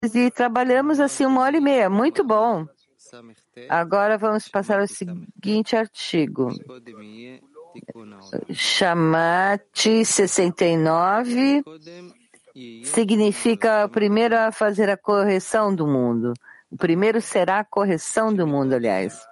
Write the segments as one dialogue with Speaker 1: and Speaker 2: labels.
Speaker 1: e trabalhamos assim 1h30. Muito bom. Agora vamos passar ao seguinte artigo. Chamate 69 significa o primeiro a fazer a correção do mundo. O primeiro será a correção do mundo, aliás.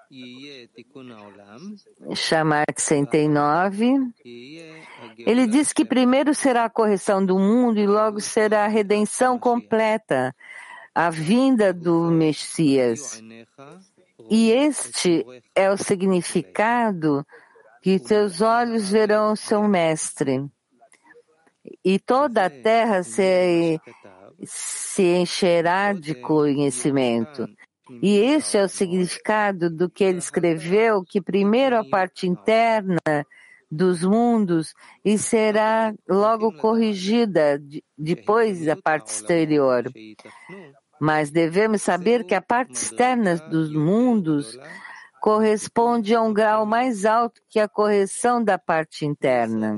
Speaker 1: Chamate 69. Ele diz que primeiro será a correção do mundo e logo será a redenção completa, a vinda do Messias. E este é o significado que teus olhos verão seu mestre. E toda a terra se encherá de conhecimento. E este é o significado do que ele escreveu, que primeiro a parte interna dos mundos e será logo corrigida depois da parte exterior. Mas devemos saber que a parte externa dos mundos corresponde a um grau mais alto que a correção da parte interna.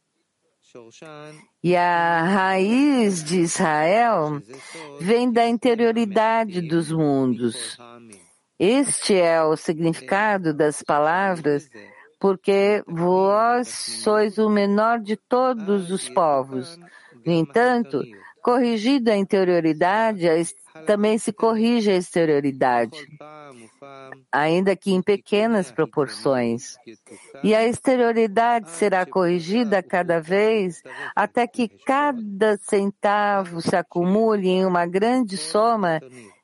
Speaker 1: E a raiz de Israel vem da interioridade dos mundos. Este é o significado das palavras, porque vós sois o menor de todos os povos. No entanto, corrigida a interioridade, também se corrige a exterioridade, ainda que em pequenas proporções. E a exterioridade será corrigida cada vez até que cada centavo se acumule em uma grande soma,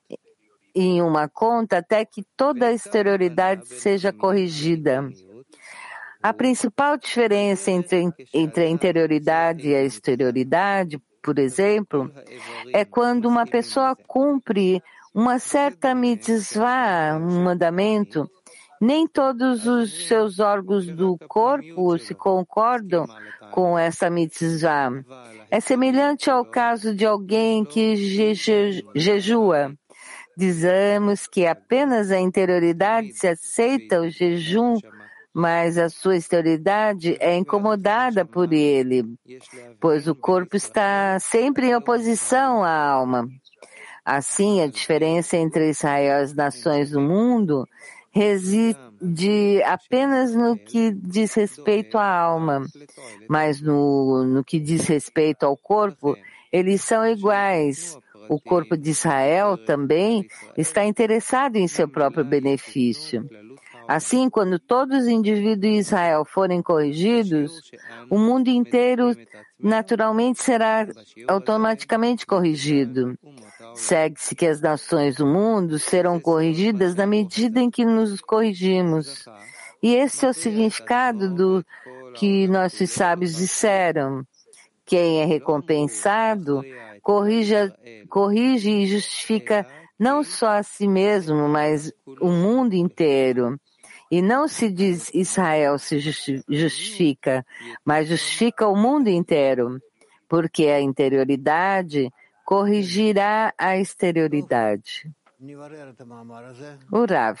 Speaker 1: em uma conta, até que toda a exterioridade seja corrigida. A principal diferença entre a interioridade e a exterioridade, por exemplo, é quando uma pessoa cumpre uma certa mitzvah, um mandamento. Nem todos os seus órgãos do corpo se concordam com essa mitzvah. É semelhante ao caso de alguém que jejua. Dizemos que apenas a interioridade se aceita o jejum, mas a sua exterioridade é incomodada por ele, pois o corpo está sempre em oposição à alma. Assim, a diferença entre Israel e as nações do mundo reside apenas no que diz respeito à alma, mas no que diz respeito ao corpo, eles são iguais. O corpo de Israel também está interessado em seu próprio benefício. Assim, quando todos os indivíduos de Israel forem corrigidos, o mundo inteiro naturalmente será automaticamente corrigido. Segue-se que as nações do mundo serão corrigidas na medida em que nos corrigimos. E esse é o significado do que nossos sábios disseram. Quem é recompensado corrige e justifica não só a si mesmo, mas o mundo inteiro. E não se diz Israel se justifica, mas justifica o mundo inteiro, porque a interioridade corrigirá a exterioridade. O Rav.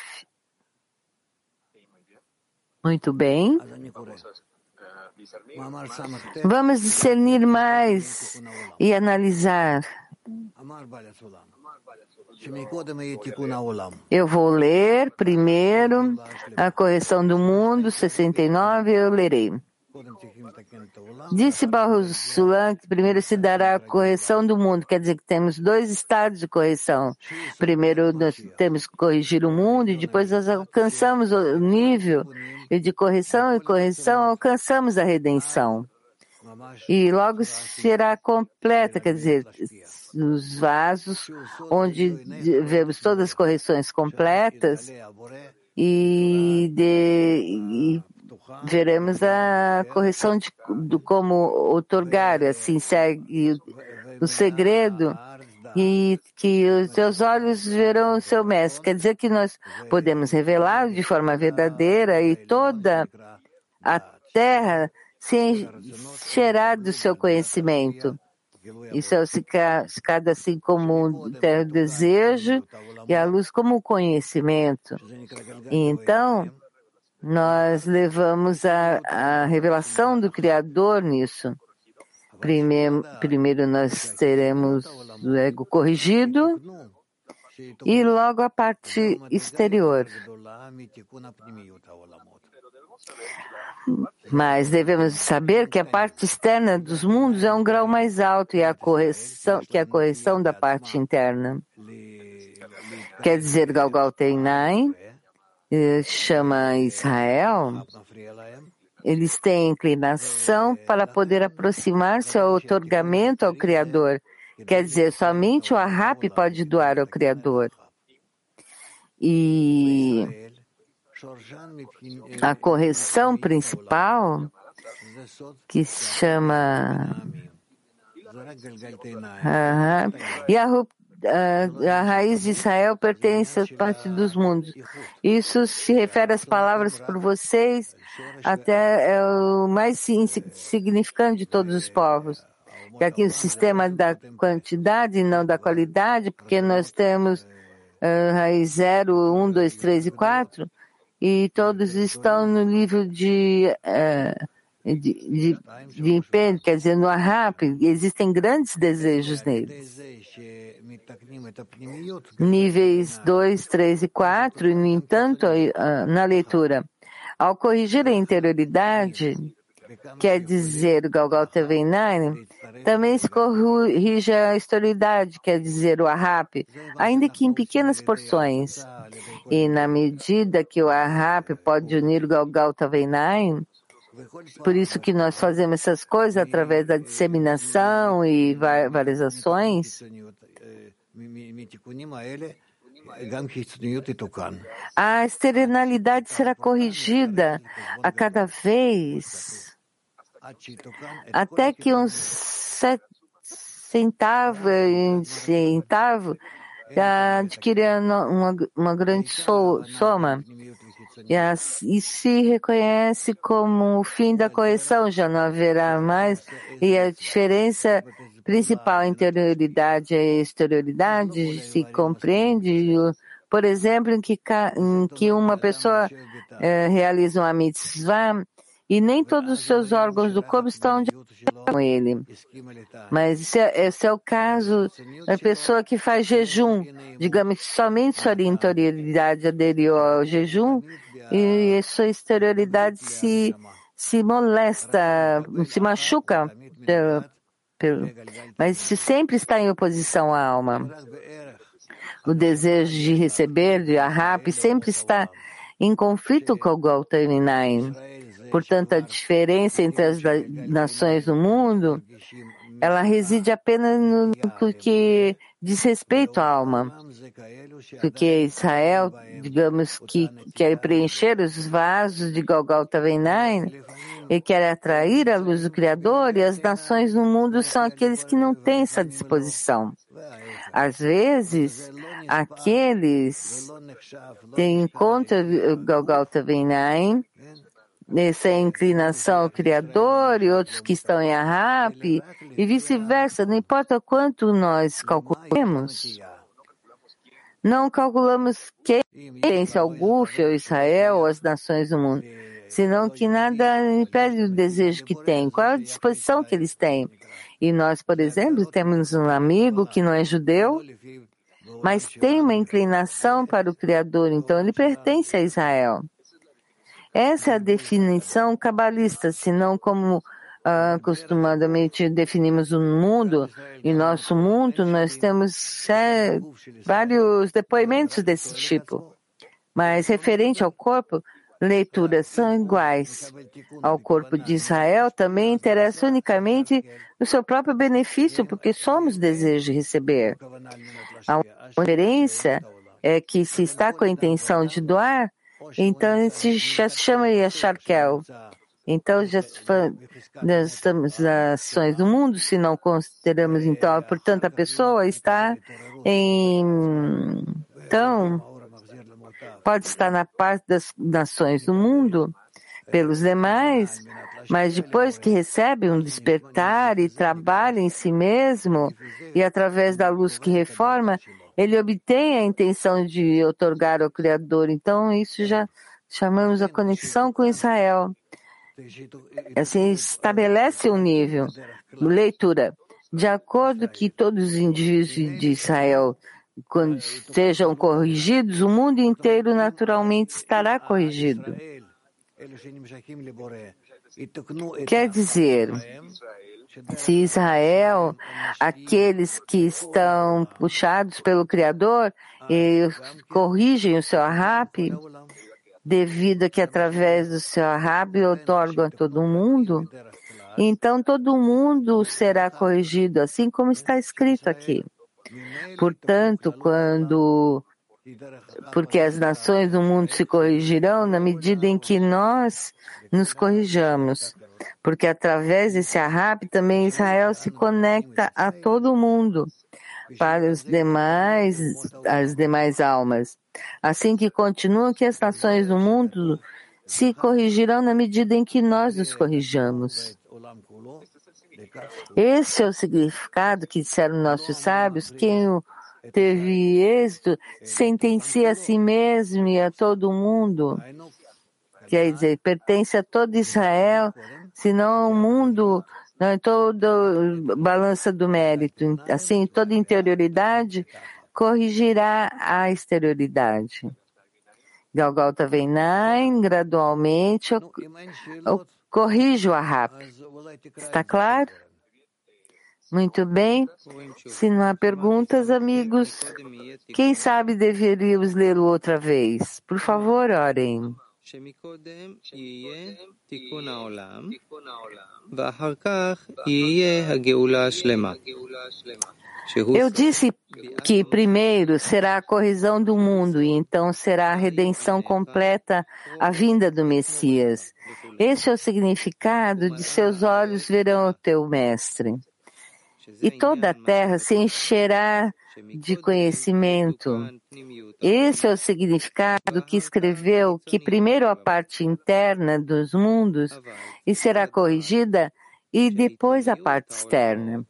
Speaker 1: Muito bem. Vamos discernir mais e analisar. Eu vou ler primeiro a correção do mundo, 69, eu lerei. Disse Baruch Sulam que primeiro se dará a correção do mundo, quer dizer que temos dois estados de correção. Primeiro nós temos que corrigir o mundo e depois nós alcançamos o nível de correção e correção alcançamos a redenção. E logo será completa, quer dizer, nos vasos onde vemos todas as correções completas e veremos a correção do como outorgar, assim segue o segredo e que os teus olhos verão o seu mestre. Quer dizer que nós podemos revelá-lo de forma verdadeira e toda a terra se encherá do seu conhecimento. Isso é o significado assim como o desejo e a luz como o conhecimento. E então, nós levamos a revelação do Criador nisso. Primeiro nós teremos o ego corrigido e logo a parte exterior. Mas devemos saber que a parte externa dos mundos é um grau mais alto e a correção da parte interna. Quer dizer, Galgal Teinai chama Israel, eles têm inclinação para poder aproximar-se ao otorgamento ao Criador. Quer dizer, somente o Ahap pode doar ao Criador. E a correção principal, que se chama e a raiz de Israel pertence à parte dos mundos. Isso se refere às palavras por vocês, até é o mais significante de todos os povos. Que aqui o sistema da quantidade e não da qualidade, porque nós temos raiz 0, 1, 2, 3 e 4, e todos estão no nível de empenho, quer dizer, no Ahap, existem grandes desejos neles. Níveis 2, 3 e 4, e, no entanto, na leitura, ao corrigir a interioridade, quer dizer, o Galgal Teinai, também se corrige a exterioridade, quer dizer, o Ahap, ainda que em pequenas porções. E na medida que o Ahap pode unir o Galgal Teinai, por isso que nós fazemos essas coisas através da disseminação e várias ações, a externalidade será corrigida a cada vez, até que um centavo adquire uma grande soma. E se reconhece como o fim da correção, já não haverá mais, e a diferença principal, interioridade e exterioridade, se compreende, por exemplo, em que uma pessoa realiza uma mitzvah e nem todos os seus órgãos do corpo estão de acordo com ele. Mas esse é o caso da pessoa que faz jejum. Digamos que somente sua interioridade aderiu ao jejum e a sua exterioridade se molesta, se machuca, mas se sempre está em oposição à alma. O desejo de receber, de Ahap, sempre está em conflito com o Galgal Teinai. Portanto, a diferença entre as nações do mundo, ela reside apenas no que diz respeito à alma. Porque Israel, digamos que quer preencher os vasos de Galgal Teinai, e quer atrair a luz do Criador, e as nações no mundo são aqueles que não têm essa disposição. Às vezes, aqueles que encontram Galgal Teinai, essa inclinação ao Criador, e outros que estão em Ahap, e vice-versa, não importa quanto nós calculemos, não calculamos quem pertence ao Guf, ao Israel, ou às nações do mundo, senão que nada impede o desejo que têm, qual é a disposição que eles têm. E nós, por exemplo, temos um amigo que não é judeu, mas tem uma inclinação para o Criador, então ele pertence a Israel. Essa é a definição cabalista, senão como acostumadamente definimos o mundo. Em nosso mundo, nós temos vários depoimentos desse tipo. Mas referente ao corpo, leituras são iguais. Ao corpo de Israel também interessa unicamente o seu próprio benefício, porque somos desejo de receber. A diferença é que se está com a intenção de doar, então já se chama Yasharkel. Então já nós estamos nas ações do mundo, se não consideramos, então, portanto, a pessoa está então, pode estar na parte das nações do mundo pelos demais, mas depois que recebe um despertar e trabalha em si mesmo, e através da luz que reforma, ele obtém a intenção de otorgar ao Criador. Então, isso já chamamos a conexão com Israel. assim, estabelece um nível. Leitura. De acordo que todos os indivíduos de Israel, quando sejam corrigidos, o mundo inteiro naturalmente estará corrigido. Quer dizer, se Israel, aqueles que estão puxados pelo Criador, corrigem o seu Arrap, devido a que através do seu Arrap otorgam a todo mundo, então todo mundo será corrigido, assim como está escrito aqui. Portanto, porque as nações do mundo se corrigirão na medida em que nós nos corrijamos. Porque através desse Arrap também Israel se conecta a todo mundo, para as demais almas. Assim que continuam que as nações do mundo se corrigirão na medida em que nós nos corrijamos. Esse é o significado que disseram nossos sábios: quem teve êxito sentencia a si mesmo e a todo mundo. Quer dizer, pertence a todo Israel, senão o mundo, não, toda balança do mérito. Assim, toda interioridade corrigirá a exterioridade. Galgalta Veinain, gradualmente, corrige o Arrap. Está claro? Muito bem. Se não há perguntas, amigos, quem sabe deveríamos lê-lo outra vez. Por favor, orem. Eu disse que primeiro será a correção do mundo e então será a redenção completa, a vinda do Messias. Este é o significado de seus olhos verão o teu mestre. E toda a terra se encherá de conhecimento. Esse é o significado que escreveu que primeiro a parte interna dos mundos e será corrigida e depois a parte externa.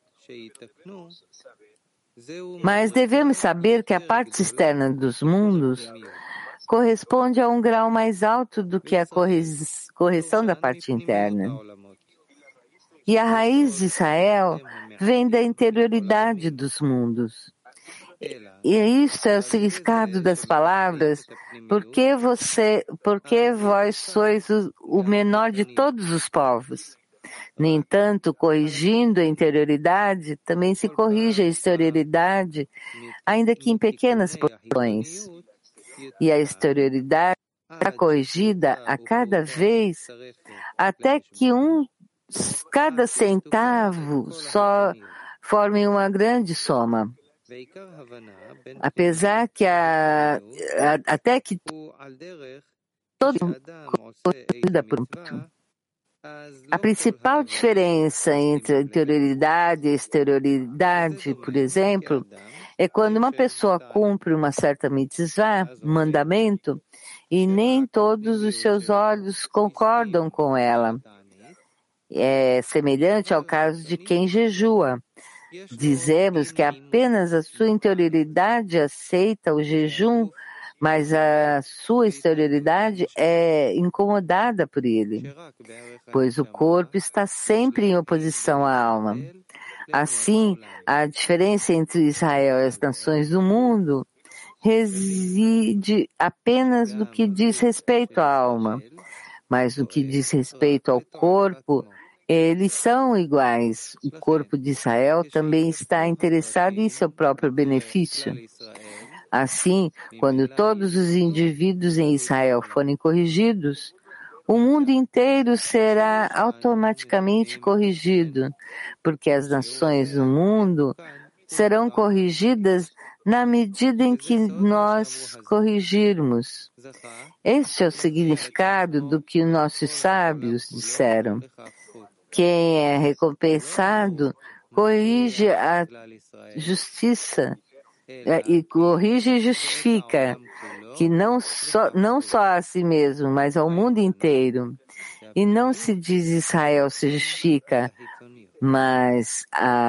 Speaker 1: Mas devemos saber que a parte externa dos mundos corresponde a um grau mais alto do que a correção da parte interna. E a raiz de Israel vem da interioridade dos mundos. E isso é o significado das palavras, porque vós sois o menor de todos os povos. No entanto, corrigindo a interioridade, também se corrige a exterioridade, ainda que em pequenas porções. E a exterioridade será corrigida a cada vez, até que cada centavo só forme uma grande soma. Apesar que até que todo corrida por a principal diferença entre a interioridade e a exterioridade, por exemplo, é quando uma pessoa cumpre uma certa mitzvah, mandamento, e nem todos os seus olhos concordam com ela. É semelhante ao caso de quem jejua. Dizemos que apenas a sua interioridade aceita o jejum, mas a sua exterioridade é incomodada por ele, pois o corpo está sempre em oposição à alma. Assim, a diferença entre Israel e as nações do mundo reside apenas no que diz respeito à alma, mas no que diz respeito ao corpo, eles são iguais. O corpo de Israel também está interessado em seu próprio benefício. Assim, quando todos os indivíduos em Israel forem corrigidos, o mundo inteiro será automaticamente corrigido, porque as nações do mundo serão corrigidas na medida em que nós corrigirmos. Este é o significado do que nossos sábios disseram. Quem é recompensado corrige a justiça e corrige e justifica, que não só a si mesmo, mas ao mundo inteiro. E não se diz Israel se justifica, mas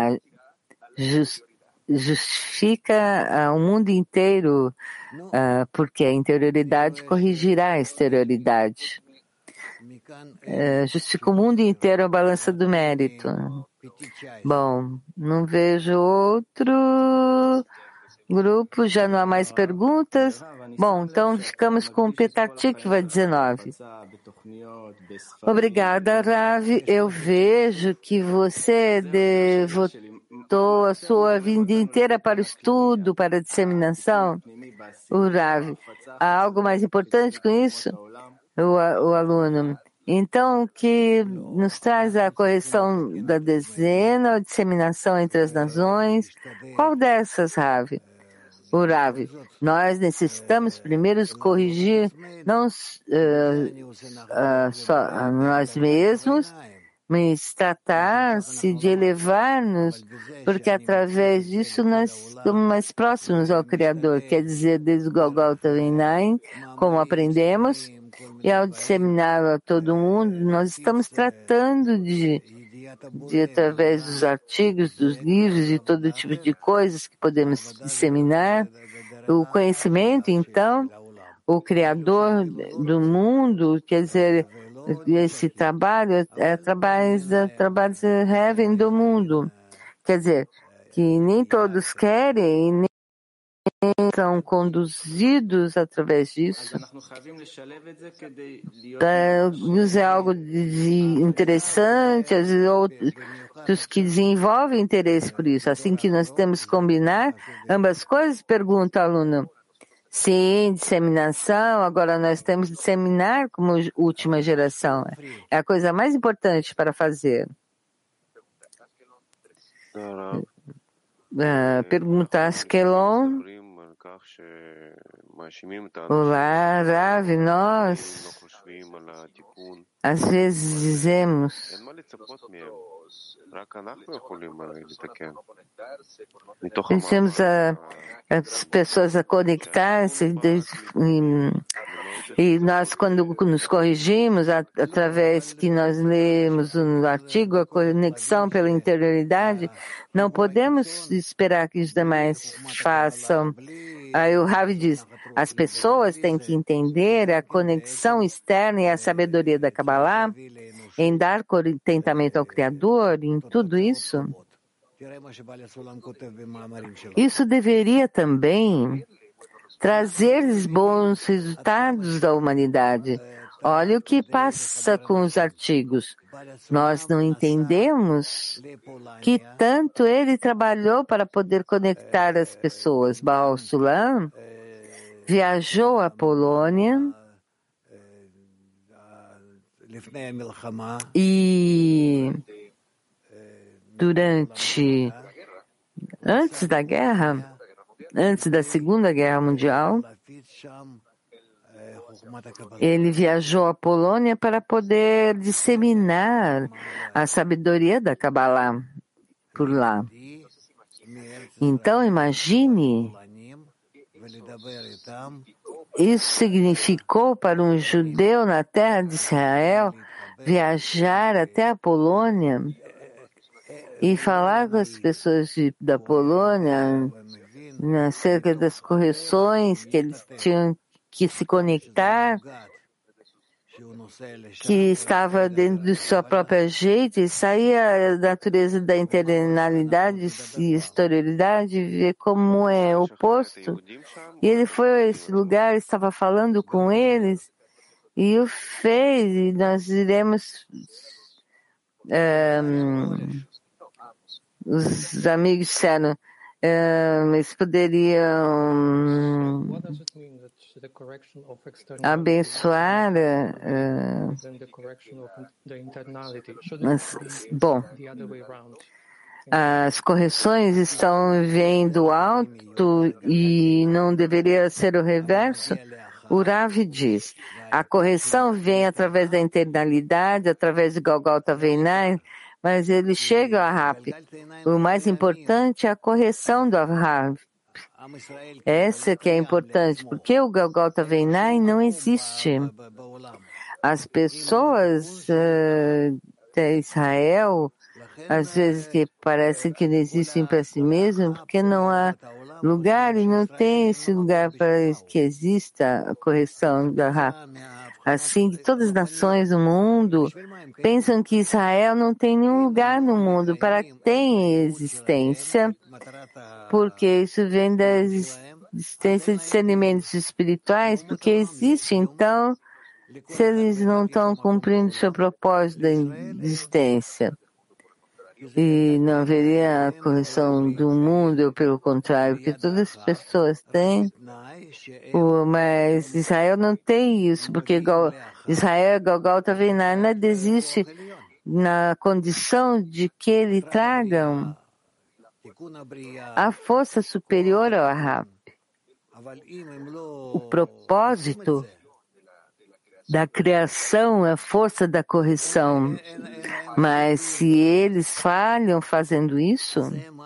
Speaker 1: justifica ao mundo inteiro, porque a interioridade corrigirá a exterioridade. justifica o mundo inteiro a balança do mérito. Bom, não vejo outro grupo, já não há mais perguntas. Bom, então ficamos com Petatikva 19. Obrigada, Rav. Eu vejo que você devotou a sua vida inteira para o estudo, para a disseminação. O Rav, há algo mais importante com isso? O aluno. Então, que nos traz a correção da dezena, a disseminação entre as nações. Qual dessas, Rav? O Rav, nós necessitamos primeiro corrigir não só a nós mesmos, mas tratar-se de elevar-nos, porque através disso nós estamos mais próximos ao Criador, quer dizer, desde o Golgotha Veinaim, como aprendemos, e ao disseminar a todo mundo, nós estamos tratando de através dos artigos, dos livros e todo tipo de coisas que podemos disseminar, o conhecimento, então, o Criador do mundo, quer dizer, esse trabalho é trabalho Heaven do mundo. Quer dizer, que nem todos querem e nem são conduzidos através disso. Isso é algo interessante, às vezes outros que desenvolvem interesse por isso. Assim que nós temos que combinar ambas coisas, pergunta o aluno. Sim, disseminação, agora nós temos que disseminar como última geração. É a coisa mais importante para fazer. Pergunta Askelon. Olá, Rav, nós às vezes dizemos as pessoas a conectar-se e nós, quando nos corrigimos, através que nós lemos no artigo, a conexão pela interioridade, não podemos esperar que os demais façam. Aí o Rav diz, as pessoas têm que entender a conexão externa e a sabedoria da Kabbalah, em dar contentamento ao Criador, em tudo isso. Isso deveria também trazer bons resultados da humanidade. Olha o que passa com os artigos. Nós não entendemos que tanto ele trabalhou para poder conectar as pessoas. Baal Sulam viajou à Polônia e antes da guerra, antes da Segunda Guerra Mundial, ele viajou à Polônia para poder disseminar a sabedoria da Kabbalah por lá. Então, imagine, isso significou para um judeu na terra de Israel viajar até a Polônia e falar com as pessoas da Polônia acerca das correções que eles tinham que se conectar, que estava dentro de sua própria jeito e saía da natureza da internalidade e exterioridade, ver como é oposto. E ele foi a esse lugar, estava falando com eles e o fez, e nós iremos os amigos disseram, eles poderiam abençoar. Bom, as correções vêm do alto e não deveria ser o reverso? O Rav diz, a correção vem através da internalidade, através de Golgotha Veinaim, mas ele chega a Rav. O mais importante é a correção do Rav. Essa que é importante, porque o Golgotha Veinaim não existe. As pessoas de Israel, às vezes que parece que não existem para si mesmo, porque não há lugar e não tem esse lugar para que exista a correção da Rav. assim que todas as nações do mundo pensam que Israel não tem nenhum lugar no mundo para que tenha existência, porque isso vem da existência de discernimentos espirituais, porque existe, então, se eles não estão cumprindo seu propósito da existência. E não haveria a correção do mundo, ou pelo contrário, porque todas as pessoas têm, mas Israel não tem isso, porque Israel, Golgota Veinar, nada existe na condição de que ele traga a força superior ao Ahab. O propósito da criação é a força da correção. Mas se eles falham fazendo isso,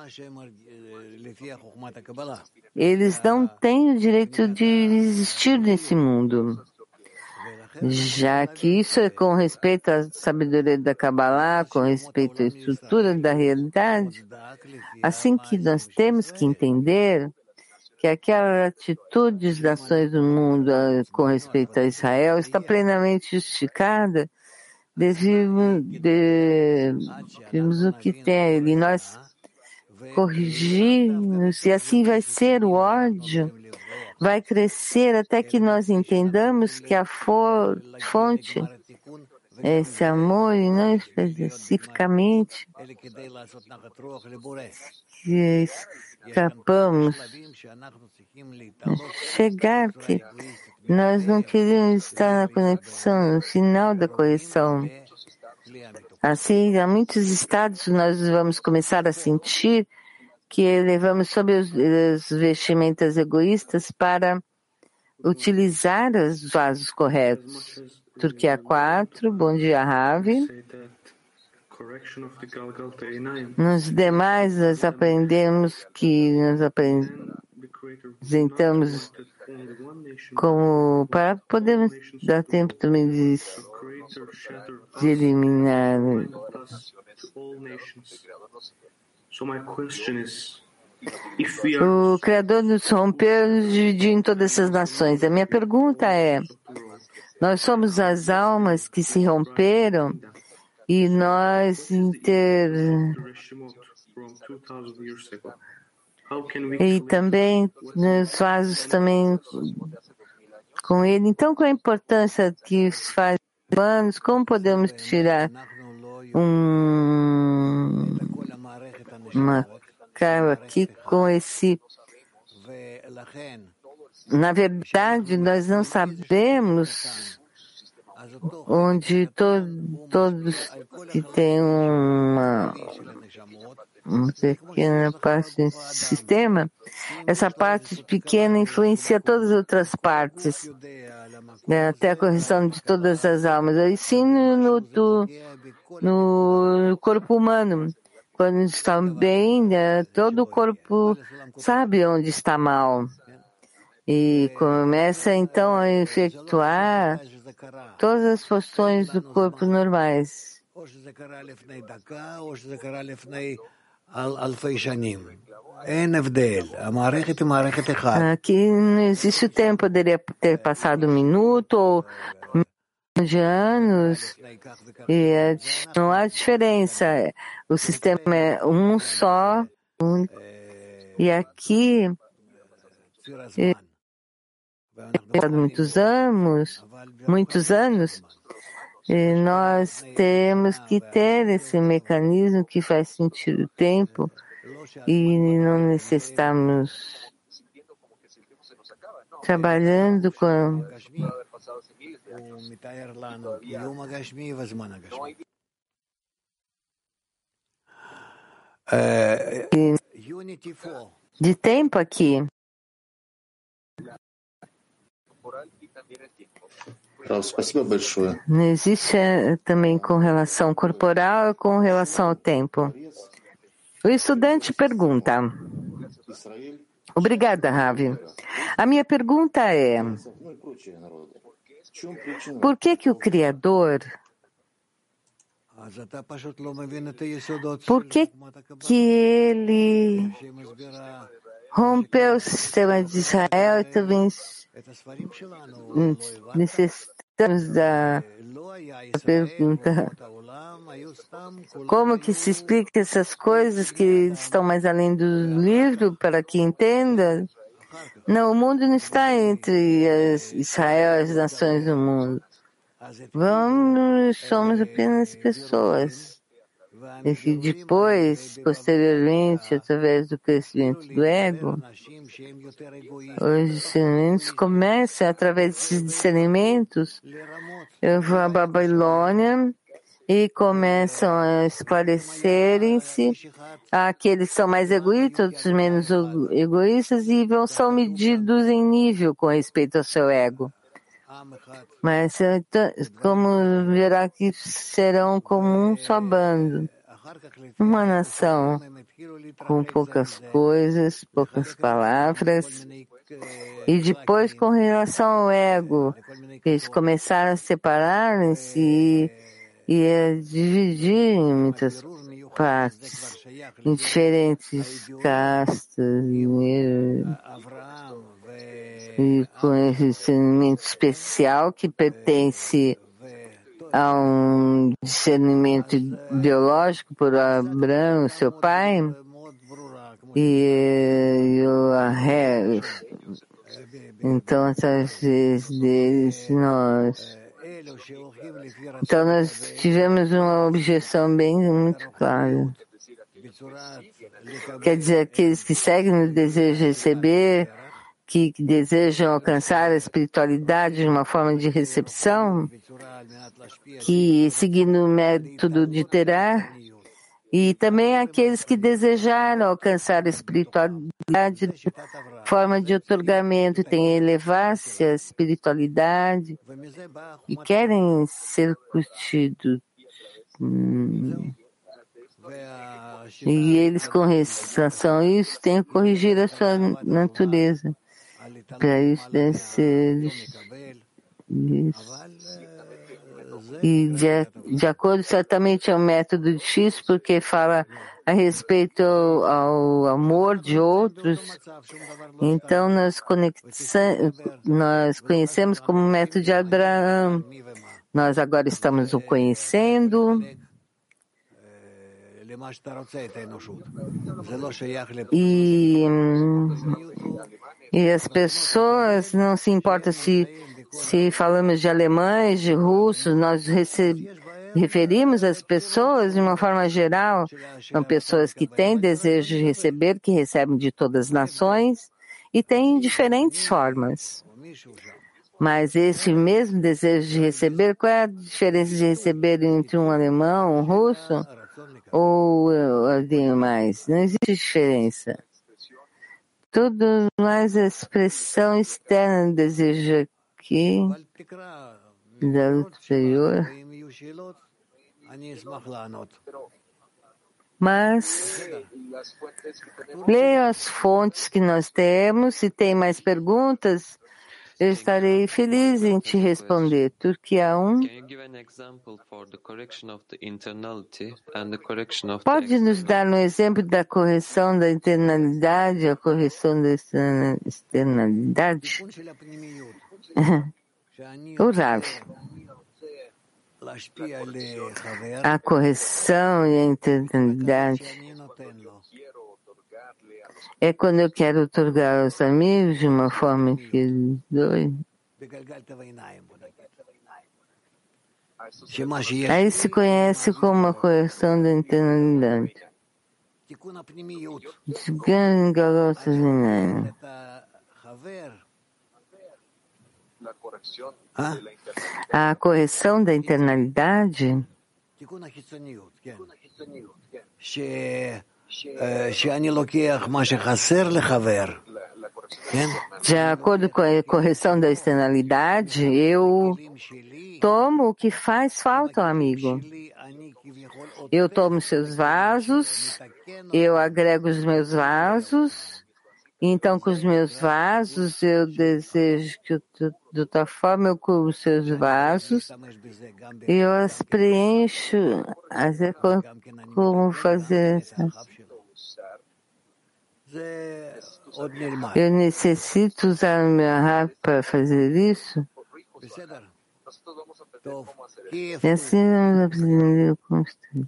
Speaker 1: eles não têm o direito de existir nesse mundo. Já que isso é com respeito à sabedoria da Kabbalah, com respeito à estrutura da realidade, assim que nós temos que entender que aquela atitude das nações do mundo com respeito a Israel está plenamente justificada, vimos o que tem e nós corrigimos, e assim vai ser o ódio, vai crescer até que nós entendamos que a fonte é esse amor, e não especificamente que escapamos, chegar que nós não queremos estar na conexão, no final da correção. Assim, há muitos estados nós vamos começar a sentir que levamos sob as vestimentas egoístas para utilizar os vasos corretos. Turquia 4, bom dia, Ravi. Nos demais, nós aprendemos que nós apresentamos como para podermos dar tempo também de eliminar. O Criador nos rompeu e nos dividiu em todas essas nações. A minha pergunta é: nós somos as almas que se romperam e nós e também nos vasos também com ele. Então, qual a importância que os faz humanos? Como podemos tirar uma cara aqui com esse? Na verdade, nós não sabemos onde todos que têm uma pequena parte desse sistema, essa parte pequena influencia todas as outras partes, né, até a correção de todas as almas. E sim no corpo humano. Quando está bem, né, todo o corpo sabe onde está mal. E começa então a efetuar todas as funções do corpo normais. Aqui não existe o tempo, poderia ter passado um minuto ou milhões de anos, e não há diferença. O sistema é um só, único. E aqui, muitos anos, e nós temos que ter esse mecanismo que faz sentir o tempo e não necessitamos trabalhando com de tempo aqui. Não existe também com relação corporal e com relação ao tempo. O estudante pergunta. Obrigada, Ravi. A minha pergunta é: por que o Criador, por que ele rompeu o sistema de Israel e também necessita da pergunta: como que se explica essas coisas que estão mais além do livro para que entenda? Não, o mundo não está entre Israel e as nações do mundo. Somos apenas pessoas. E que depois, posteriormente, através do crescimento do ego, os discernimentos começam, através desses discernimentos, eu vou à Babilônia e começam a esclarecerem-se. Aqueles são mais egoístas, outros menos egoístas, e são medidos em nível com respeito ao seu ego. Mas como verá que serão como um só bando, uma nação com poucas coisas, poucas palavras, e depois com relação ao ego, eles começaram a separar-se e a dividir em muitas partes, em diferentes castas, e com esse discernimento especial que pertence a um discernimento biológico por Abraão, seu pai, então, através deles, Então, nós tivemos uma objeção bem muito clara. Quer dizer, aqueles que seguem no desejo de receber, que desejam alcançar a espiritualidade de uma forma de recepção, que seguindo o método de Terá, e também aqueles que desejaram alcançar a espiritualidade de forma de otorgamento, têm elevar-se à espiritualidade e querem ser curtidos. E eles, com relação a isso, têm que corrigir a sua natureza. Para isso deve ser isso. E de acordo certamente é um método de X, porque fala a respeito ao amor de outros. Então nós conhecemos como método de Abraão. Nós agora estamos o conhecendo. E as pessoas não se importam se falamos de alemães, de russos, nós referimos as pessoas de uma forma geral. São pessoas que têm desejo de receber, que recebem de todas as nações e têm diferentes formas. Mas esse mesmo desejo de receber, qual é a diferença de receber entre um alemão, um russo ou alguém mais? Não existe diferença. Tudo mais a expressão externa do desejo aqui, da luta superior. Mas leia as fontes que nós temos. Se tem mais perguntas, eu estarei feliz em te responder. Turquia 1. Pode nos dar um exemplo da correção da internalidade, a correção da externalidade? O Rav. A correção e a internalidade é quando eu quero otorgar aos amigos de uma forma que eles doem. Aí se conhece como a correção da internalidade. A correção da internalidade de acordo com a correção da externalidade, eu tomo o que faz falta ao amigo. Eu tomo seus vasos, eu agrego os meus vasos, então com os meus vasos eu desejo que de outra forma eu cubro os seus vasos e eu as preencho. Como fazer essa? Eu necessito usar o meu rap para fazer isso? E assim vamos aprender o constante.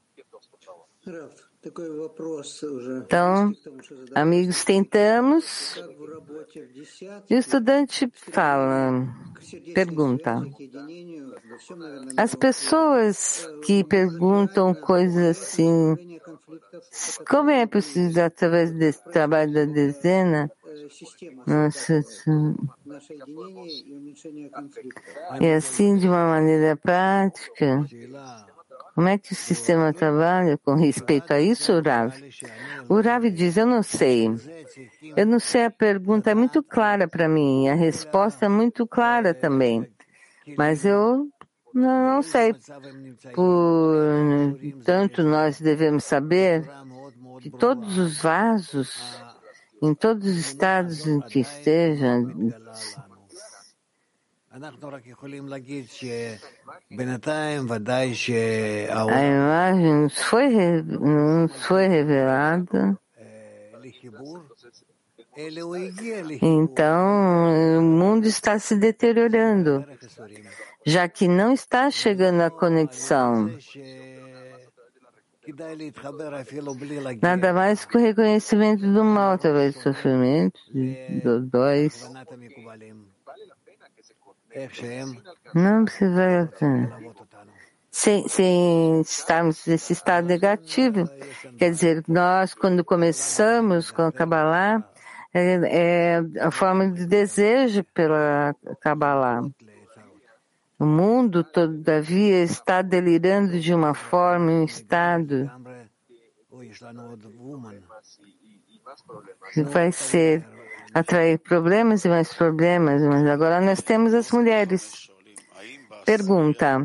Speaker 1: Então, amigos, tentamos. E o estudante pergunta. As pessoas que perguntam coisas assim, como é possível, através desse trabalho da dezena, e assim, de uma maneira prática, como é que o sistema trabalha com respeito a isso, Rav? O Rav diz, eu não sei, a pergunta é muito clara para mim, a resposta é muito clara também, mas eu não sei. Portanto, nós devemos saber que todos os vasos, em todos os estados em que estejam, a imagem nos foi revelada. Então, o mundo está se deteriorando, já que não está chegando a conexão. Nada mais que o reconhecimento do mal através do sofrimento, dos dois. Não precisa. Sem estarmos nesse estado negativo. Quer dizer, nós, quando começamos com a Kabbalah, é a forma de desejo pela Kabbalah. O mundo, todavia, está delirando de uma forma, em um estado que vai atrair problemas e mais problemas, mas agora nós temos as mulheres. Pergunta.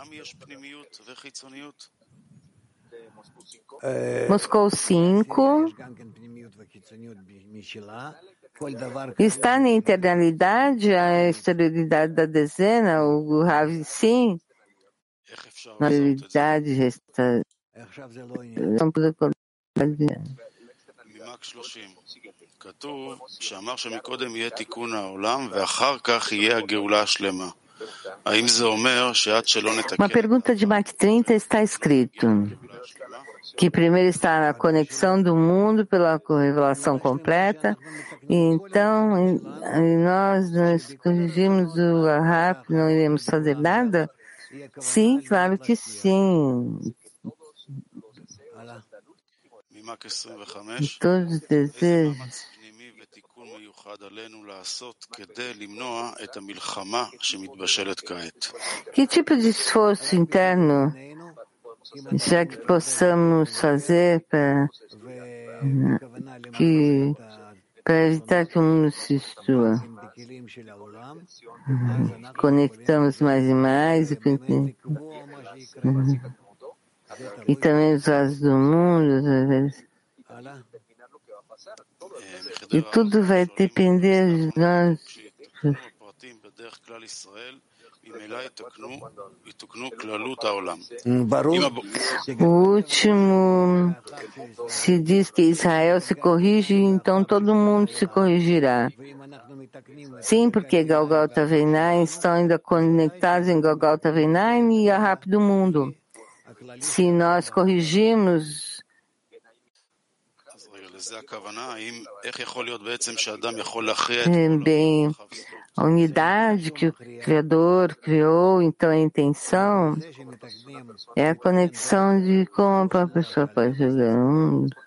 Speaker 1: Moscou 5. Está na internalidade a exterioridade da dezena, o Rav sim? Na exterioridade resta.
Speaker 2: כתוב שאמר שמקודם יהיה תיקון העולם ואחר כך יהיה הגאולה השלמה. האם זה אומר שעד שלא נתקן...
Speaker 1: Uma pergunta de Mach 30 está escrito que primeiro está a conexão do mundo pela revelação completa, e então nós corrigimos o Ahab, não iremos fazer nada? Sim, claro que sim. E todos os desejos. Que tipo de esforço interno já que possamos fazer para evitar que o mundo se destrua? Conectamos mais e mais e também os vasos do mundo, e tudo vai depender de nós. O último se diz que Israel se corrige, então todo mundo se corrigirá. Sim, porque Golgotha Veinaim estão ainda conectados em Golgotha Veinaim e a rápido mundo. Se nós corrigimos, bem, a unidade que o Criador criou, então a intenção é a conexão de como a pessoa pode jogar no mundo.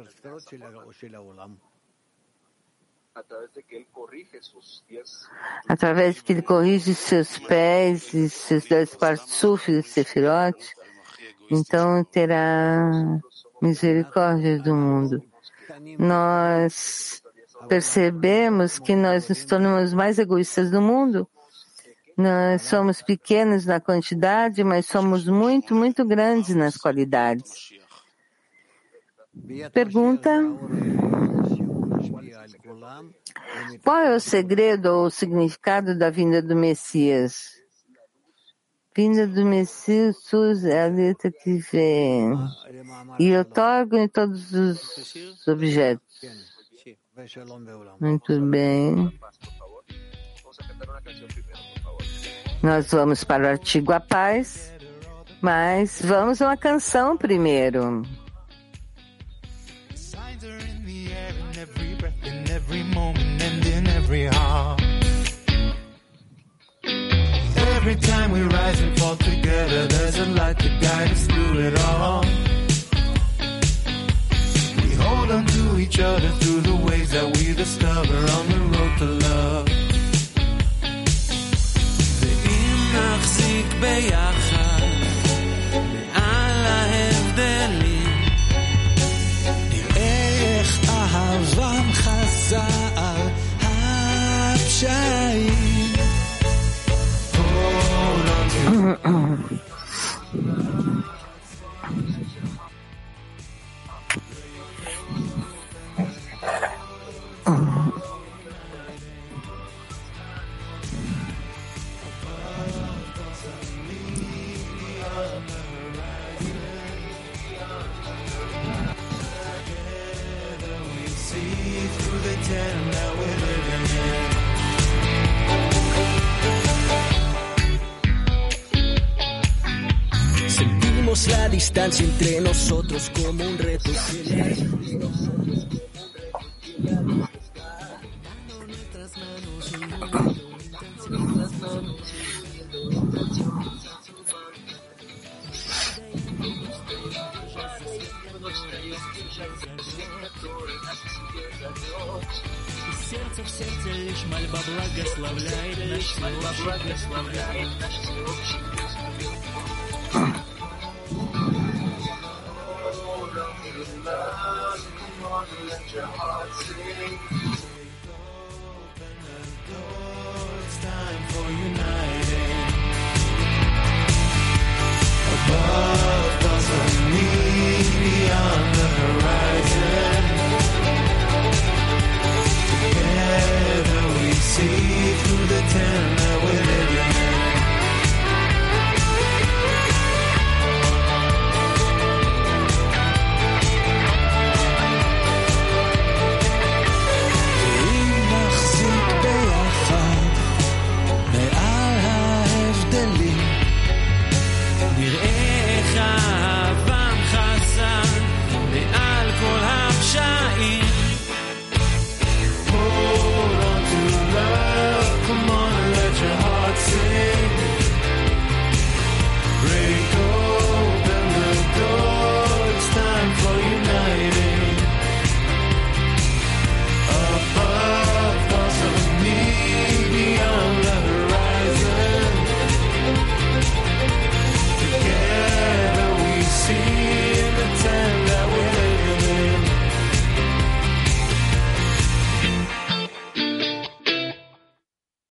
Speaker 1: Através que ele corrige seus pés e seus 10 partsufs de Sefirot, então terá misericórdia do mundo. Nós percebemos que nós nos tornamos mais egoístas do mundo. Nós somos pequenos na quantidade, mas somos muito, muito grandes nas qualidades. Pergunta: qual é o segredo ou o significado da vinda do Messias? Vinda do Messias é a letra que vem e otorga em todos os objetos. Muito bem. Nós vamos para o artigo A Paz, mas vamos a uma canção primeiro.
Speaker 3: Every time we rise and fall together, there's a light to guide us through it all. We hold on to each other through the ways that we discover on the road to love. ואם נחזיק ביחד מעל ההבדלים, נראה איך אהבה מכסה על הפשעים.
Speaker 4: Sentimos la distancia entre nosotros como un reto. Сердце в сердце лишь мольба благословляет наш It's time for uniting. Above us and me, beyond the horizon. Together we see through the